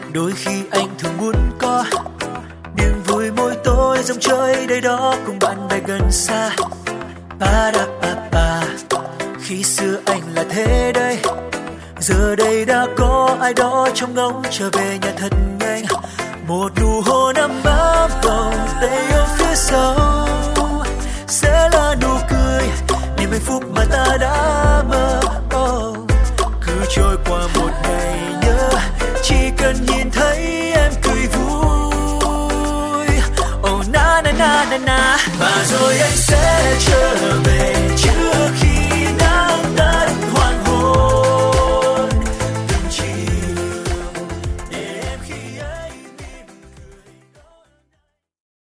Đôi khi anh thường muốn có niềm vui mỗi tối dòng chơi đây đó cùng bạn bè gần xa. Ba da ba ba. Khi xưa anh là thế đây, giờ đây đã có ai đó trông ngóng trở về nhà thật nhanh. Một nụ hôn ấm áp vòng tay ở phía sau sẽ là nụ cười niềm hạnh phúc mà ta đã mơ. Cứ trôi qua một